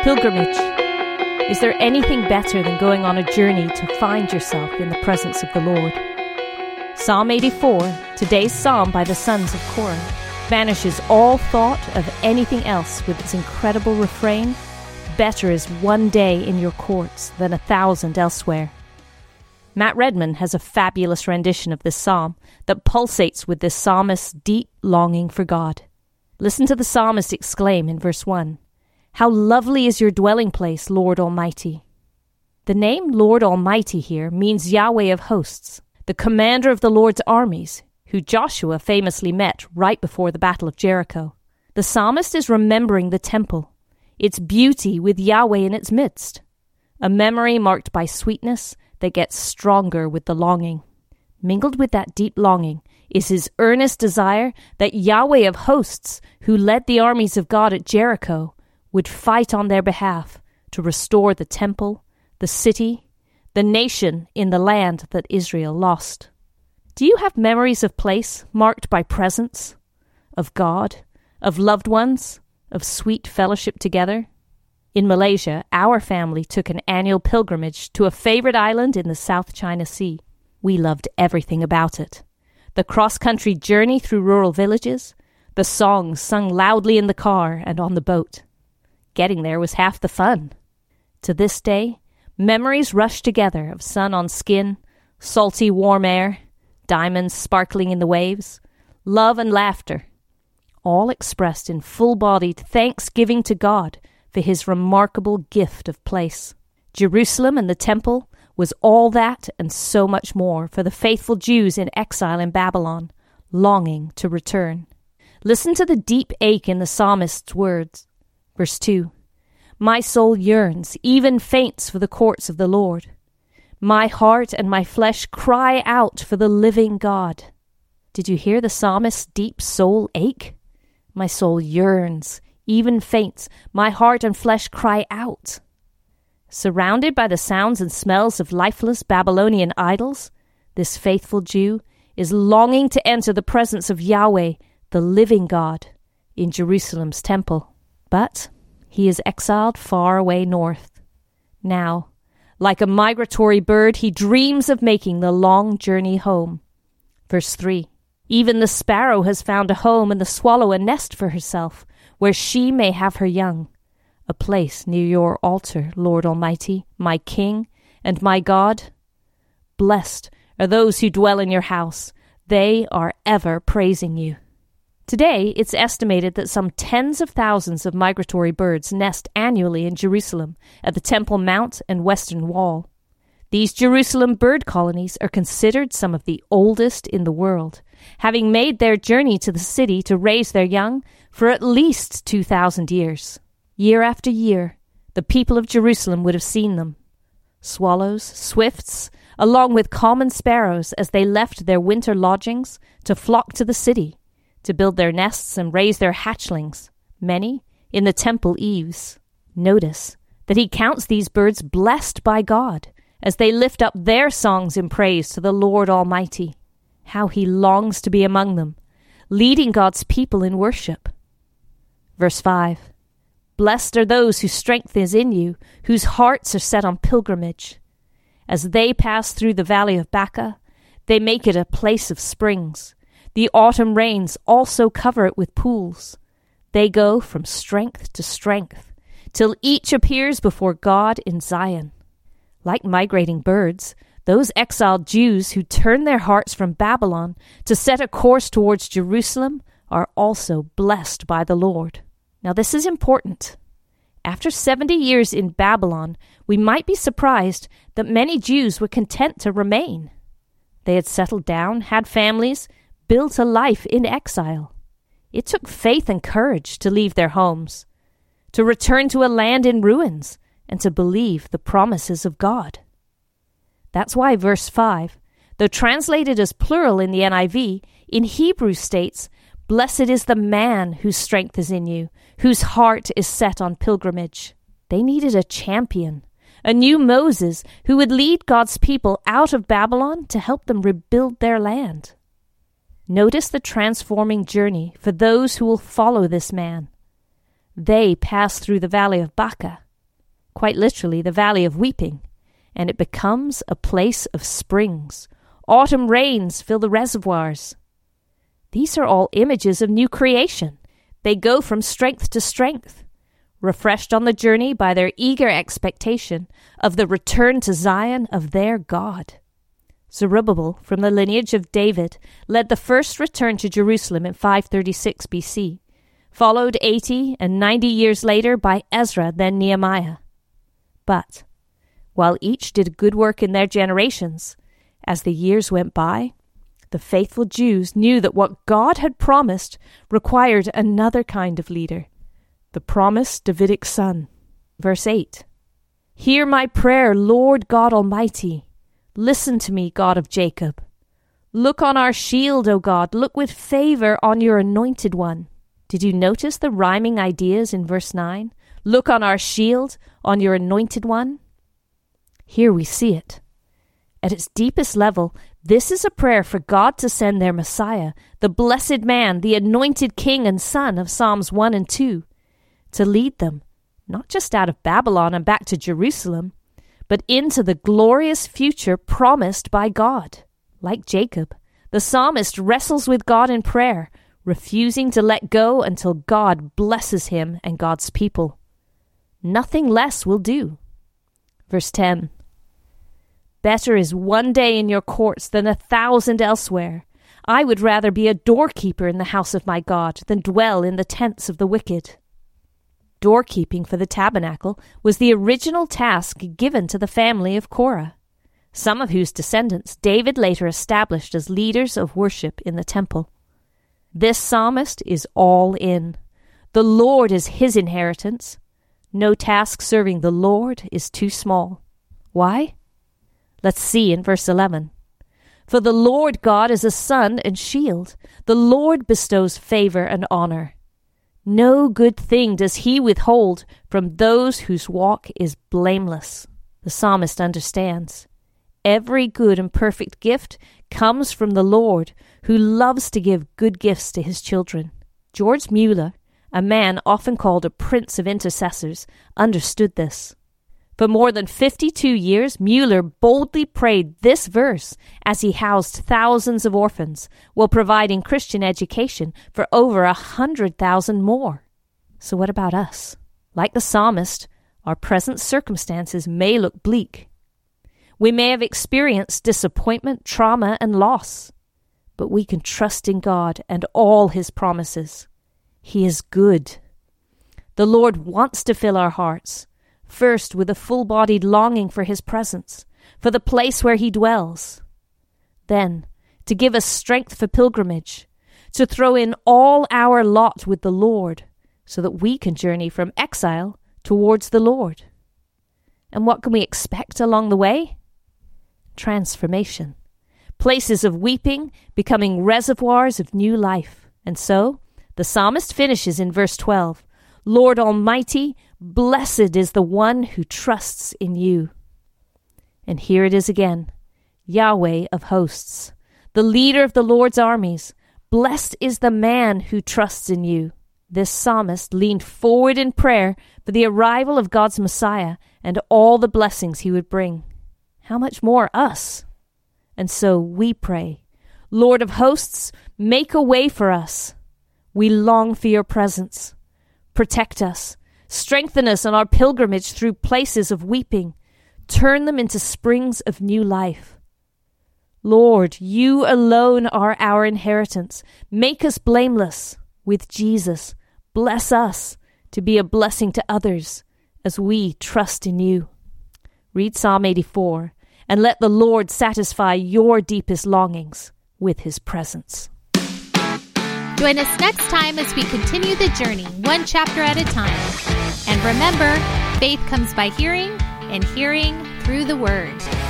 Pilgrimage. Is there anything better than going on a journey to find yourself in the presence of the Lord? Psalm 84, today's psalm by the sons of Korah, banishes all thought of anything else with its incredible refrain, "Better is one day in your courts than 1,000 elsewhere." Matt Redman has a fabulous rendition of this psalm that pulsates with this psalmist's deep longing for God. Listen to the psalmist exclaim in verse 1, "How lovely is your dwelling place, Lord Almighty." The name Lord Almighty here means Yahweh of hosts, the commander of the Lord's armies, who Joshua famously met right before the Battle of Jericho. The psalmist is remembering the temple, its beauty with Yahweh in its midst, a memory marked by sweetness that gets stronger with the longing. Mingled with that deep longing is his earnest desire that Yahweh of hosts, who led the armies of God at Jericho, would fight on their behalf to restore the temple, the city, the nation in the land that Israel lost. Do you have memories of place marked by presence, of God, of loved ones, of sweet fellowship together? In Malaysia, our family took an annual pilgrimage to a favorite island in the South China Sea. We loved everything about it. The cross-country journey through rural villages, the songs sung loudly in the car and on the boat. Getting there was half the fun. To this day, memories rush together of sun on skin, salty warm air, diamonds sparkling in the waves, love and laughter, all expressed in full-bodied thanksgiving to God for his remarkable gift of place. Jerusalem and the temple was all that and so much more for the faithful Jews in exile in Babylon, longing to return. Listen to the deep ache in the psalmist's words. Verse 2, "My soul yearns, even faints for the courts of the Lord. My heart and my flesh cry out for the living God." Did you hear the psalmist's deep soul ache? My soul yearns, even faints. My heart and flesh cry out. Surrounded by the sounds and smells of lifeless Babylonian idols, this faithful Jew is longing to enter the presence of Yahweh, the living God, in Jerusalem's temple. But he is exiled far away north. Now, like a migratory bird, he dreams of making the long journey home. Verse 3, "Even the sparrow has found a home and the swallow a nest for herself, where she may have her young. A place near your altar, Lord Almighty, my King and my God. Blessed are those who dwell in your house. They are ever praising you." Today, it's estimated that some tens of thousands of migratory birds nest annually in Jerusalem at the Temple Mount and Western Wall. These Jerusalem bird colonies are considered some of the oldest in the world, having made their journey to the city to raise their young for at least 2,000 years. Year after year, the people of Jerusalem would have seen them. Swallows, swifts, along with common sparrows as they left their winter lodgings to flock to the city, to build their nests and raise their hatchlings, many in the temple eaves. Notice that he counts these birds blessed by God as they lift up their songs in praise to the Lord Almighty. How he longs to be among them, leading God's people in worship. Verse 5, "Blessed are those whose strength is in you, whose hearts are set on pilgrimage. As they pass through the valley of Baca, they make it a place of springs. The autumn rains also cover it with pools. They go from strength to strength, till each appears before God in Zion." Like migrating birds, those exiled Jews who turn their hearts from Babylon to set a course towards Jerusalem are also blessed by the Lord. Now this is important. After 70 years in Babylon, we might be surprised that many Jews were content to remain. They had settled down, had families, built a life in exile. It took faith and courage to leave their homes, to return to a land in ruins, and to believe the promises of God. That's why verse 5, though translated as plural in the NIV, in Hebrew states, "Blessed is the man whose strength is in you, whose heart is set on pilgrimage." They needed a champion, a new Moses who would lead God's people out of Babylon to help them rebuild their land. Notice the transforming journey for those who will follow this man. They pass through the valley of Baca, quite literally the valley of weeping, and it becomes a place of springs. Autumn rains fill the reservoirs. These are all images of new creation. They go from strength to strength, refreshed on the journey by their eager expectation of the return to Zion of their God. Zerubbabel, from the lineage of David, led the first return to Jerusalem in 536 BC, followed 80 and 90 years later by Ezra, then Nehemiah. But, while each did good work in their generations, as the years went by, the faithful Jews knew that what God had promised required another kind of leader, the promised Davidic son. Verse 8, "Hear my prayer, Lord God Almighty. Listen to me, God of Jacob. Look on our shield, O God. Look with favor on your anointed one." Did you notice the rhyming ideas in verse 9? Look on our shield, on your anointed one. Here we see it. At its deepest level, this is a prayer for God to send their Messiah, the blessed man, the anointed king and son of Psalms 1 and 2, to lead them, not just out of Babylon and back to Jerusalem, but into the glorious future promised by God. Like Jacob, the psalmist wrestles with God in prayer, refusing to let go until God blesses him and God's people. Nothing less will do. Verse 10, "Better is one day in your courts than 1,000 elsewhere. I would rather be a doorkeeper in the house of my God than dwell in the tents of the wicked." Doorkeeping for the tabernacle was the original task given to the family of Korah, some of whose descendants David later established as leaders of worship in the temple. This psalmist is all in. The Lord is his inheritance. No task serving the Lord is too small. Why? Let's see in verse 11. "For the Lord God is a sun and shield. The Lord bestows favor and honor. No good thing does he withhold from those whose walk is blameless." The psalmist understands. Every good and perfect gift comes from the Lord, who loves to give good gifts to his children. George Mueller, a man often called a prince of intercessors, understood this. For more than 52 years, Mueller boldly prayed this verse as he housed thousands of orphans while providing Christian education for over 100,000 more. So what about us? Like the psalmist, our present circumstances may look bleak. We may have experienced disappointment, trauma, and loss, but we can trust in God and all his promises. He is good. The Lord wants to fill our hearts, first with a full-bodied longing for his presence, for the place where he dwells. Then, to give us strength for pilgrimage, to throw in all our lot with the Lord, so that we can journey from exile towards the Lord. And what can we expect along the way? Transformation. Places of weeping becoming reservoirs of new life. And so, the psalmist finishes in verse 12, "Lord Almighty, blessed is the one who trusts in you." And here it is again, Yahweh of hosts, the leader of the Lord's armies. Blessed is the man who trusts in you. This psalmist leaned forward in prayer for the arrival of God's Messiah and all the blessings he would bring. How much more us? And so we pray, "Lord of hosts, make a way for us. We long for your presence. Protect us. Strengthen us on our pilgrimage through places of weeping. Turn them into springs of new life. Lord, you alone are our inheritance. Make us blameless. With Jesus, bless us to be a blessing to others as we trust in you." Read Psalm 84 and let the Lord satisfy your deepest longings with his presence. Join us next time as we continue the journey, one chapter at a time. And remember, faith comes by hearing, and hearing through the Word.